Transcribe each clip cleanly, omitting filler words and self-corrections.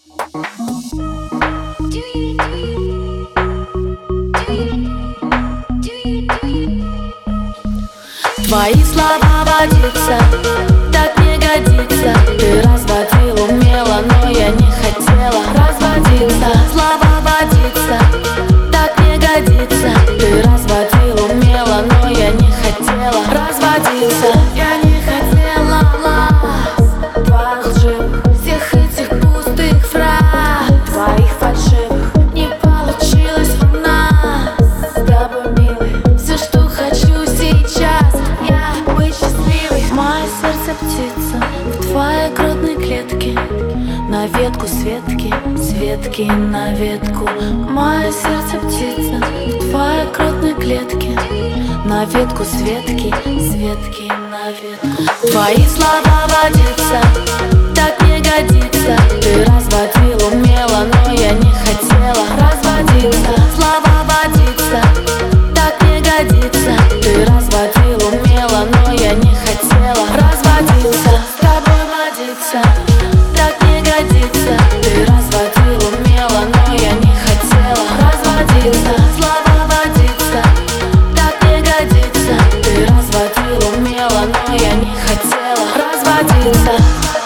Твои слова водиться так не годится. Ты разводил умело, но я не хотела разводиться. Слова водиться так не годится. Ты разводил умело, но я не хотела разводиться. Я не хотела твоих лживых, всех этих пустых фраз, твоих фальшивых. Не получилось у нас с тобой, милый. Все, что хочу сейчас, я быть счастливой. Мое сердце птица в твоей грудной клетке, на ветку светки, светки на ветку. Мое сердце птица в твоей грудной клетке, на ветку светки, светки на ветку. Твои слова водиться так не годится. Ты разводил умело, но я не хотела разводиться. Слова водиться так не годится. Ты разводил умело, но я не хотела разводиться. С тобой водиться так не годится. Ты разводил умело, но я не хотела разводиться. Слова водиться так не годится. Ты разводил умело, но я не хотела разводиться.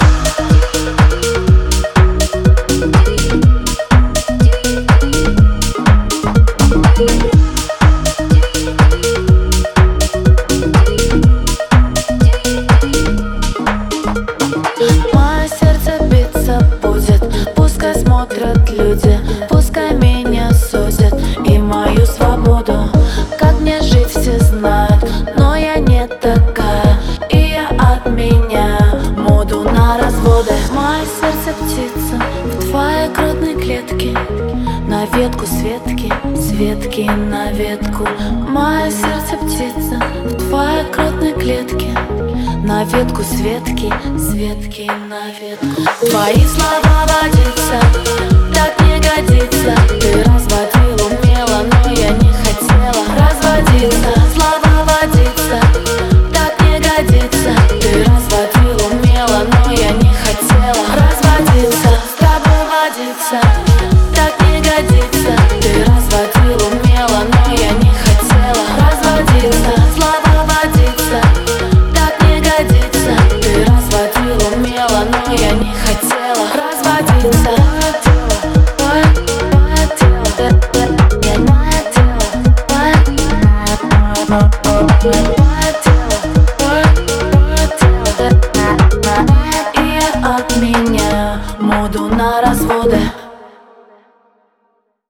Мое сердце биться будет, пускай смотрят люди, пускай меня судят и мою свободу. Как мне жить, все знают, но я не такая, и я отменяю моду на разводы. Мое сердце птица в твоей грудной клетке, на ветку светки, светки на ветку. Мое сердце птица в твоей грудной клетке, на ветку светки, светки на ветку. Твои слова водиться так не годится. Ты разводил умело, но я не хотела разводиться. Слова водиться так не годится. Ты разводил умело, но я не хотела разводиться. С тобой водиться так не годится. Ты разводил умело, но я не хотела разводиться. Слова водиться так не годится. Ты разводил умело, но я не хотела разводиться. И я отменяю моду на разводы.